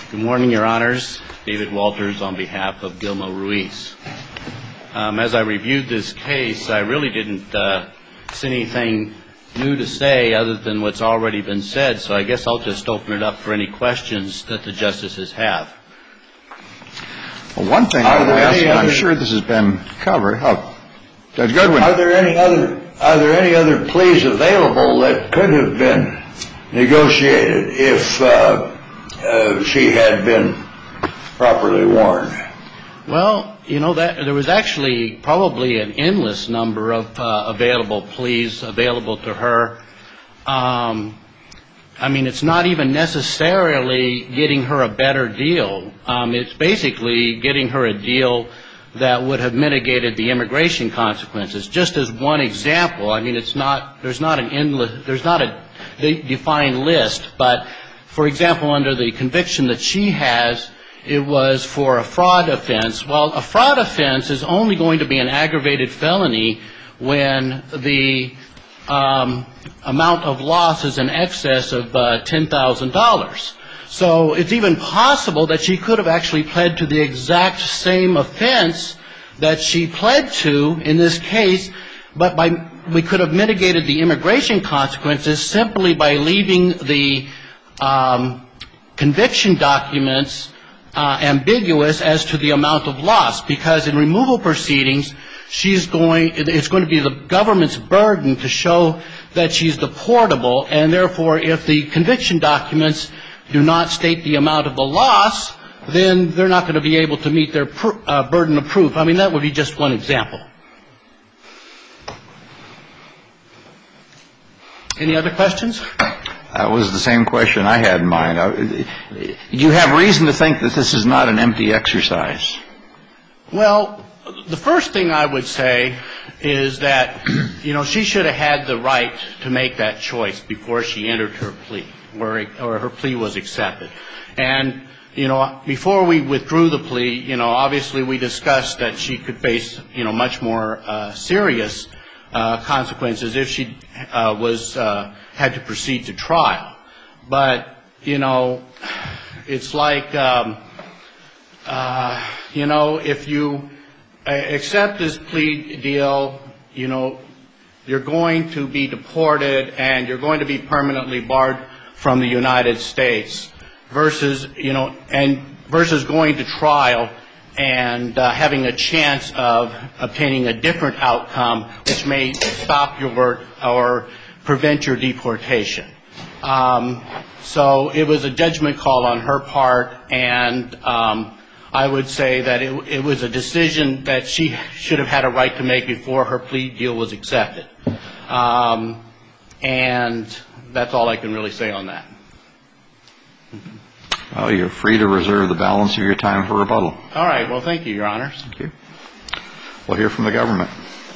Good morning, Your Honors. David Walters on behalf of Gilma Ruiz. As I reviewed this case, I really didn't see anything new to say other than what's already been said, so I guess I'll just open it up for any questions that the justices have. Well, one thing I would ask, and I'm sure this has been covered. Judge Goodwin. Are there any other pleas available that could have been negotiated if she had been properly warned? Well, you know, there was actually probably an endless number of available pleas available to her. I mean, it's not even necessarily getting her a better deal. It's basically getting her a deal that would have mitigated the immigration consequences. Just as one example, I mean, there's not a defined list, but for example, under the conviction that she has, it was for a fraud offense. Well, a fraud offense is only going to be an aggravated felony when the amount of loss is in excess of $10,000. So it's even possible that she could have actually pled to the exact same offense that she pled to in this case, but we could have mitigated the immigration consequences simply by leaving the conviction documents ambiguous as to the amount of loss, because in removal proceedings, it's going to be the government's burden to show that she's deportable, and therefore if the conviction documents do not state the amount of the loss, then they're not going to be able to meet their burden of proof. I mean, that would be just one example. Any other questions? That was the same question I had in mind. You have reason to think that this is not an empty exercise. Well, the first thing I would say is that, you know, she should have had the right to make that choice before she entered her plea, or her plea was accepted. And, you know, before we withdrew the plea, you know, obviously we discussed that she could face, you know, much more serious consequences if she had to proceed to trial. But, you know, it's like, you know, if you accept this plea deal, you know, you're going to be deported and you're going to be permanently barred from the United States versus, you know, versus going to trial and having a chance of obtaining a different outcome which may stop your or prevent your deportation. So it was a judgment call on her part, and I would say that it was a decision that she should have had a right to make before her plea deal was accepted. And that's all I can really say on that. Well, you're free to reserve the balance of your time for rebuttal. All right. Well, thank you, Your Honors. Thank you. We'll hear from the government.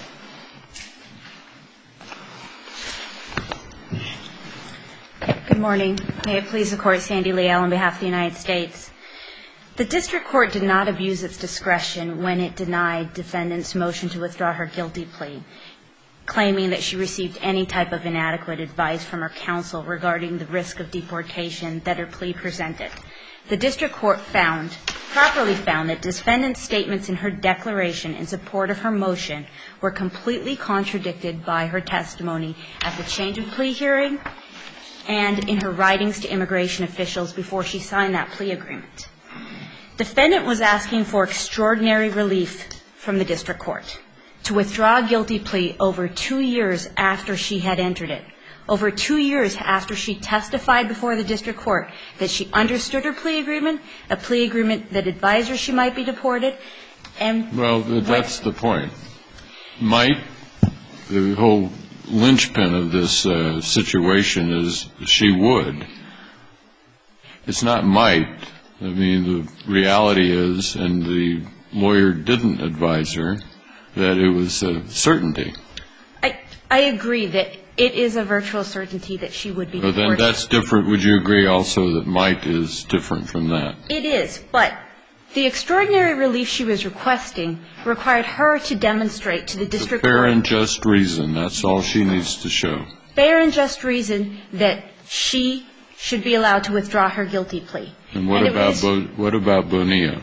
Good morning. May it please the Court, Sandy Leal on behalf of the United States. The district court did not abuse its discretion when it denied defendant's motion to withdraw her guilty plea, claiming that she received any type of inadequate advice from her counsel regarding the risk of deportation that her plea presented. The district court properly found that defendant's statements in her declaration in support of her motion were completely contradicted by her testimony at the change of plea hearing and in her writings to immigration officials before she signed that plea agreement. Defendant was asking for extraordinary relief from the district court to withdraw a guilty plea over 2 years after she had entered it, over 2 years after she testified before the district court that she understood her plea agreement, a plea agreement that advised her she might be deported. And well, that's the point. Might, the whole linchpin of this situation is she would. It's not might. I mean, the reality is, and the lawyer didn't advise her, that it was a certainty. I agree that it is a virtual certainty that she would be deported. But then that's different. Would you agree also that might is different from that? It is. But the extraordinary relief she was requesting required her to demonstrate to the district court. Fair and just reason. That's all she needs to show. Fair and just reason that she should be allowed to withdraw her guilty plea. And what about Bonilla?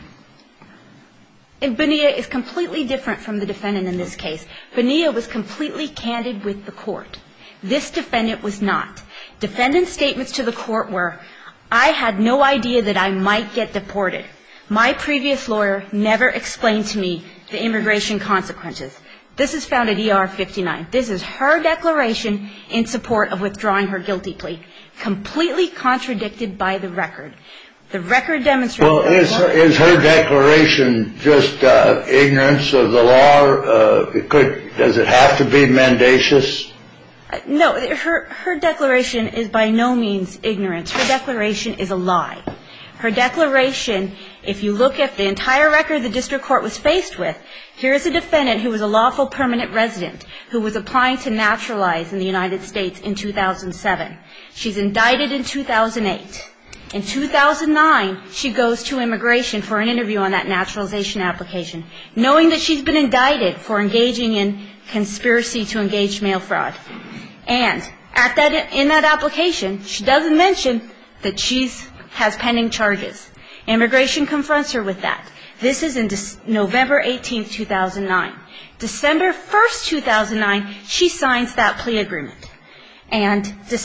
And Bonilla is completely different from the defendant in this case. Bonilla was completely candid with the court. This defendant was not. Defendant's statements to the court were, I had no idea that I might get deported. My previous lawyer never explained to me the immigration consequences. This is found at ER 59. This is her declaration in support of withdrawing her guilty plea, completely contradicted by the record. The record demonstrates Well, is her declaration just ignorance of the law? Does it have to be mendacious? No, her declaration is by no means ignorance. Her declaration is a lie. Her declaration, if you look at the entire record the district court was faced with, here is a defendant who was a lawful permanent resident who was applying to naturalize in the United States in 2007. She's indicted in 2008. In 2009, she goes to immigration for an interview on that naturalization application, knowing that she's been indicted for engaging in conspiracy to engage mail fraud. And in that application, she doesn't mention that she has pending charges. Immigration confronts her with that. This is in November 18, 2009. December 1, 2009, she signs that plea agreement. And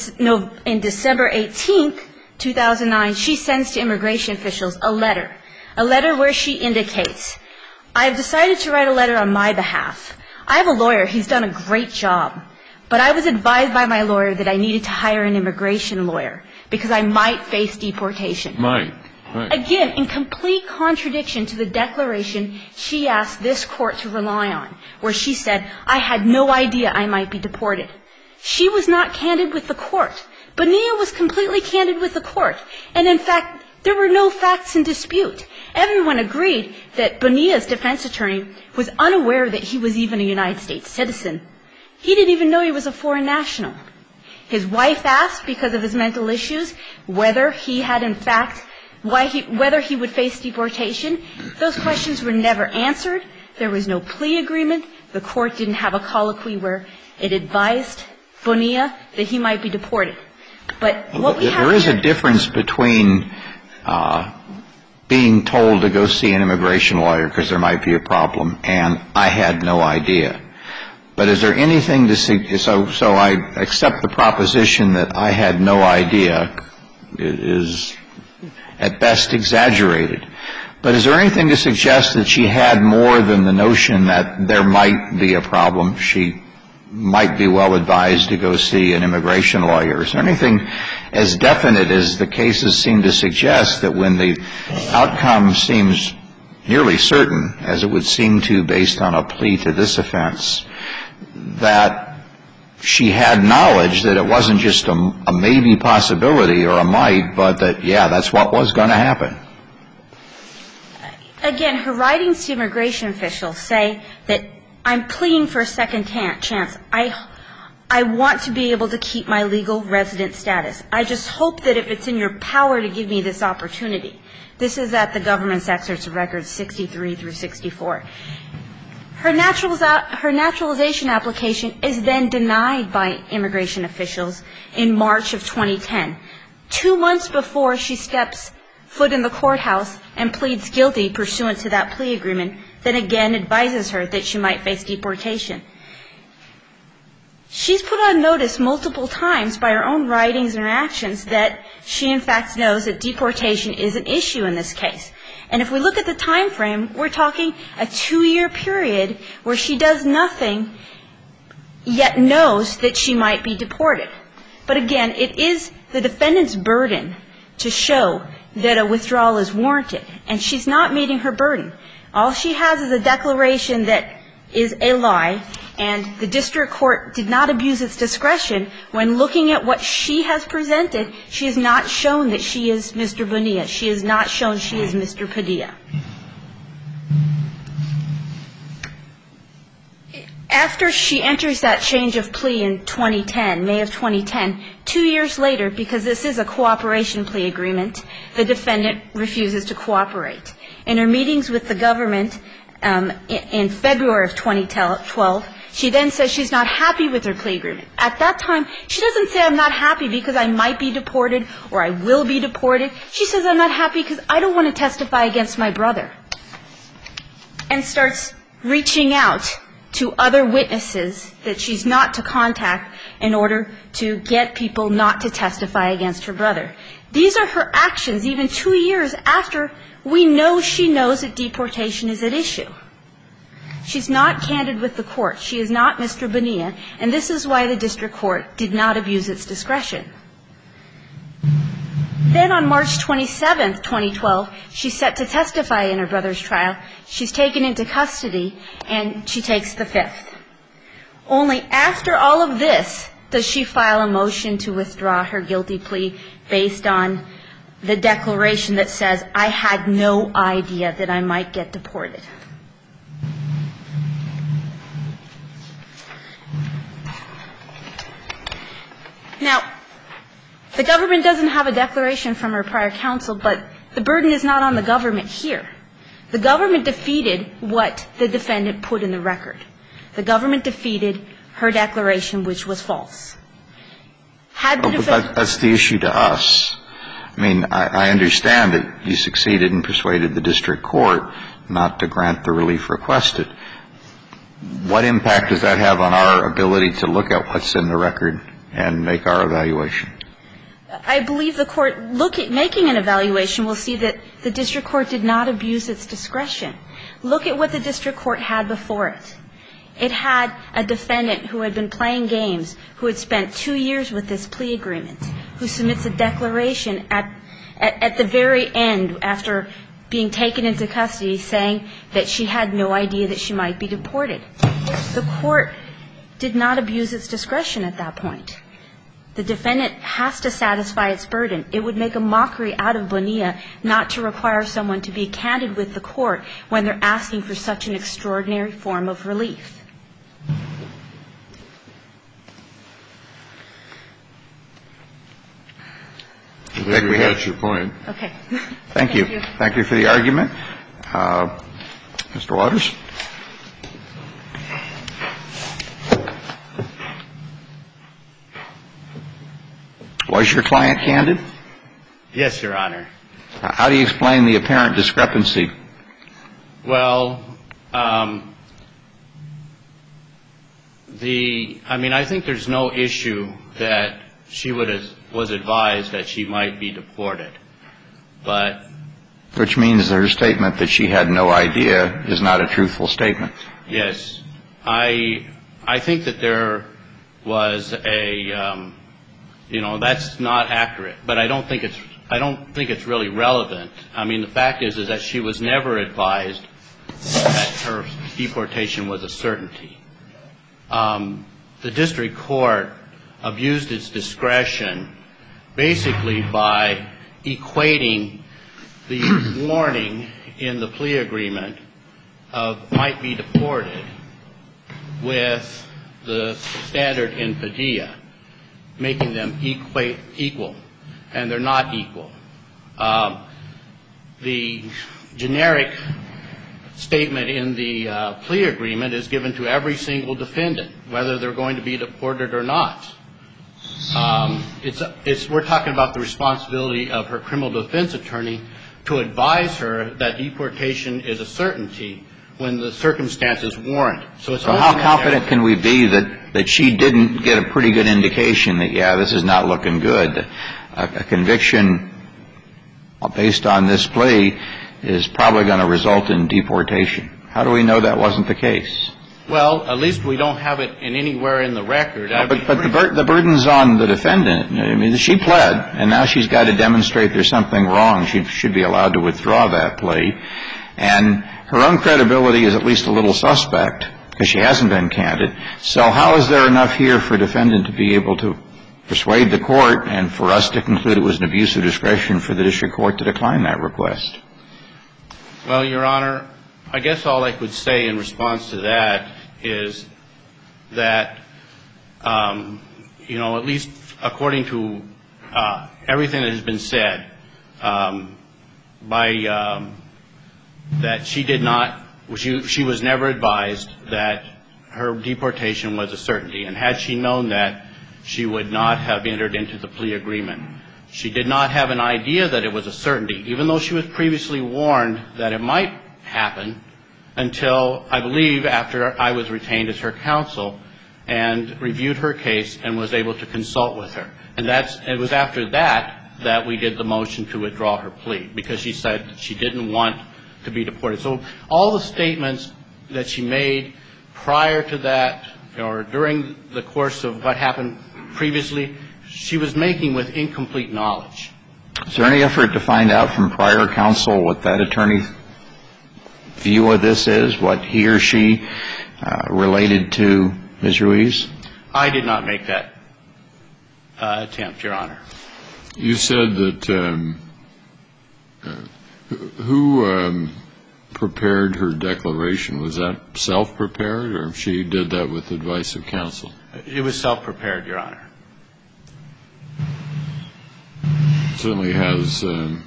in December 18, 2009, she sends to immigration officials a letter where she indicates, I've decided to write a letter on my behalf. I have a lawyer. He's done a great job. But I was advised by my lawyer that I needed to hire an immigration lawyer because I might face deportation. Right. Again, in complete contradiction to the declaration she asked this court to rely on, where she said, I had no idea I might be deported. She was not candid with the court. Bonilla was completely candid with the court. And in fact, there were no facts in dispute. Everyone agreed that Bonilla's defense attorney was unaware that he was even a United States citizen. He didn't even know he was a foreign national. His wife asked, because of his mental issues, whether he had in fact, whether he would face deportation. Those questions were never answered. There was no plea agreement. The court didn't have a colloquy where it advised Bonilla that he might be deported. But what we have There is a difference between being told to go see an immigration lawyer because there might be a problem and I had no idea. But is there anything to see? So I accept the proposition that I had no idea is at best exaggerated. But is there anything to suggest that she had more than the notion that there might be a problem? She might be well advised to go see an immigration lawyer. Is there anything as definite as the cases seem to suggest that when the outcome seems nearly certain, as it would seem to based on a plea to this offense, that she had knowledge that it wasn't just a maybe possibility or a might, but that, yeah, that's what was going to happen? Again, her writings to immigration officials say that I'm pleading for a second chance. I want to be able to keep my legal resident status. I just hope that if it's in your power to give me this opportunity. This is at the government's excerpts of records 63 through 64. Her naturalization application is then denied by immigration officials in March of 2010, 2 months before she steps foot in the courthouse and pleads guilty pursuant to that plea agreement that again advises her that she might face deportation. She's put on notice multiple times by her own writings and her actions that she in fact knows that deportation is an issue in this case. And if we look at the time frame, we're talking a 2-year period where she does nothing yet knows that she might be deported. But again, it is the defendant's burden to show that a withdrawal is warranted, and she's not meeting her burden. All she has is a declaration that is a lie, and the district court did not abuse its discretion when looking at what she has presented. She has not shown that she is Mr. Bonilla. She has not shown she is Mr. Padilla. After she enters that change of plea in 2010, May of 2010, 2 years later, because this is a cooperation plea agreement, the defendant refuses to cooperate. In her meetings with the government in February of 2012, She then says she's not happy with her plea agreement. At that time, she doesn't say I'm not happy because I might be deported or I will be deported. She says I'm not happy because I don't want to testify against my brother, and starts reaching out to other witnesses that she's not to contact in order to get people not to testify against her brother. These are her actions even 2 years after we know she knows that deportation is at issue. She's not candid with the court. She is not Mr. Bonilla, and this is why the district court did not abuse its discretion. Then on March 27th, 2012, she's set to testify in her brother's trial. She's taken into custody, and she takes the fifth. Only after all of this does she file a motion to withdraw her guilty plea based on the declaration that says, I had no idea that I might get deported. Now, the government doesn't have a declaration from her prior counsel, but the burden is not on the government here. The government defeated what the defendant put in the record. The government defeated her declaration, which was false. Had the defendant... That's the issue to us. I mean, I understand that you succeeded and persuaded the district court not to grant the relief requested. What impact does that have on our ability to look at what's in the record and make our evaluation? I believe the court, making an evaluation, will see that the district court did not abuse its discretion. Look at what the district court had before it. It had a defendant who had been playing games, who had spent 2 years with this plea agreement, who submits a declaration at the very end after being taken into custody saying that she had no idea that she might be deported. The court did not abuse its discretion at that point. The defendant has to satisfy its burden. It would make a mockery out of Bonilla not to require someone to be candid with the court when they're asking for such an extraordinary form of relief. I think we got your point. Okay. Thank you. Thank you for the argument. Mr. Waters? Was your client candid? Yes, Your Honor. How do you explain the apparent discrepancy? Well, I think there's no issue that she was advised that she might be deported. Which means her statement that she had no idea is not a truthful statement. Yes. I think that there was that's not accurate, but I don't think it's really relevant. I mean, the fact is that she was never advised that her deportation was a certainty. The district court abused its discretion basically by equating the warning in the plea agreement of might be deported with the standard in Padilla, making them equal, and they're not equal. The generic statement in the plea agreement is given to every single defendant, whether they're going to be deported or not. We're talking about the responsibility of her criminal defense attorney to advise her that deportation is a certainty when the circumstances warrant. So how confident can we be that she didn't get a pretty good indication that, yeah, this is not looking good? A conviction based on this plea is probably going to result in deportation. How do we know that wasn't the case? Well, at least we don't have it anywhere in the record. But the burden's on the defendant. I mean, she pled, and now she's got to demonstrate there's something wrong. She should be allowed to withdraw that plea. And her own credibility is at least a little suspect because she hasn't been candid. So how is there enough here for a defendant to be able to persuade the court and for us to conclude it was an abuse of discretion for the district court to decline that request? Well, Your Honor, I guess all I could say in response to that is that, at least according to everything that has been said, that she was never advised that her deportation was a certainty. And had she known that, she would not have entered into the plea agreement. She did not have an idea that it was a certainty, even though she was previously warned that it might happen, until, I believe, after I was retained as her counsel and reviewed her case and was able to consult with her. And it was after that we did the motion to withdraw her plea, because she said she didn't want to be deported. So all the statements that she made prior to that, or during the course of what happened previously, she was making with incomplete knowledge. Is there any effort to find out from prior counsel what that attorney's view of this is, what he or she related to Ms. Ruiz? I did not make that attempt, Your Honor. You said that who prepared her declaration? Was that self-prepared, or she did that with advice of counsel? It was self-prepared, Your Honor. It certainly has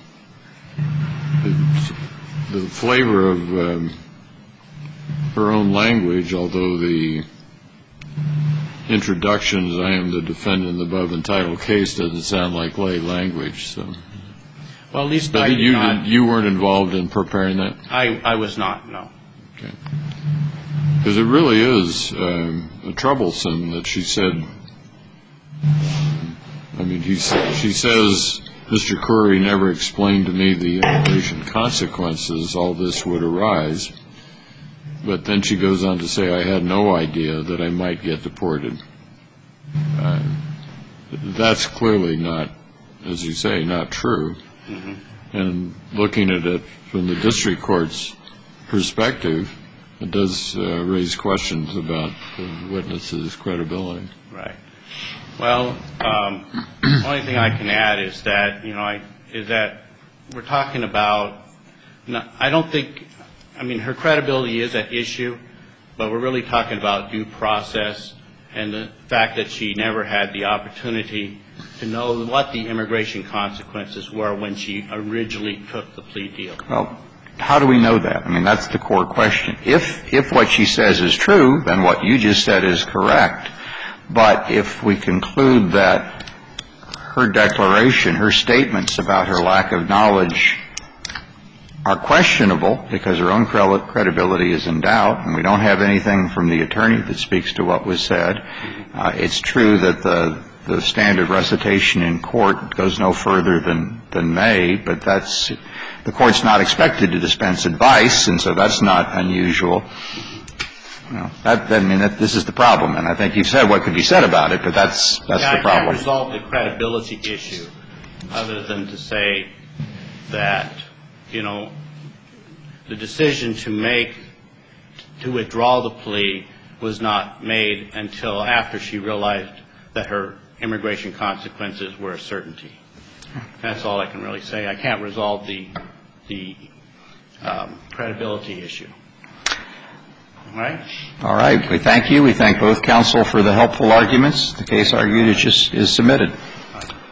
the flavor of her own language, although the introductions, I am the defendant in the above entitled case, doesn't sound like lay language. So, well, at least but you weren't involved in preparing that? I was not, no. Okay. Because it really is troublesome that she said, she says, Mr. Curry never explained to me the immigration consequences all this would arise. But then she goes on to say, I had no idea that I might get deported. That's clearly not, as you say, not true. Mm-hmm. And looking at it from the district court's perspective, it does raise questions about the witness's credibility. Right. Well, the only thing I can add is that, is that we're talking about, I don't think, her credibility is at issue, but we're really talking about due process and the fact that she never had the opportunity to know what the immigration consequences were when she originally took the plea deal. Well, how do we know that? That's the core question. If what she says is true, then what you just said is correct. But if we conclude that her declaration, her statements about her lack of knowledge are questionable because her own credibility is in doubt, and we don't have anything from the attorney that speaks to what was said, it's true that the standard recitation in court goes no further than may, but the court's not expected to dispense advice, and so that's not unusual. That doesn't mean that this is the problem, and I think you've said what could be said about it, but that's the problem. I can't resolve the credibility issue other than to say that, the decision to withdraw the plea was not made until after she realized that her immigration consequences were a certainty. That's all I can really say. I can't resolve the credibility issue. All right? All right. We thank you. We thank both counsel for the helpful arguments. The case argued is submitted.